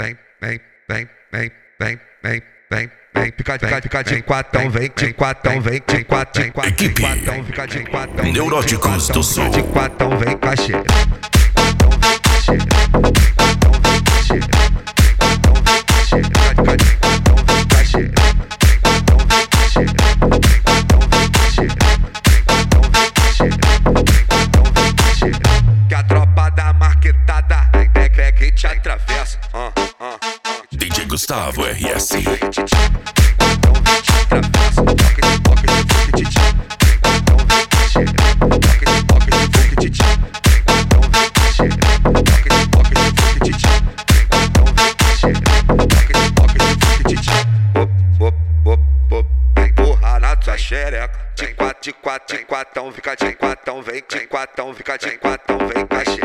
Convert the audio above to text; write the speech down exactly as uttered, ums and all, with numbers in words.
vem, vem, vem, vem, vem, vem, vem, vem, fica, fica, fica de quatão, vem, de quatão, vem, de quatão, de quatão, de quatão, fica de quatão, Neuróticos do Som. de quatão, vem, cacheira. Que a tropa da marquetada é que te atravessa. Uh, uh, uh. D J Gustavo R S. Empurrar na tua xereca. De quatro, de quatro, de quatão, fica de quatão, vem, de quatão, fica de quatão, vem, cachê.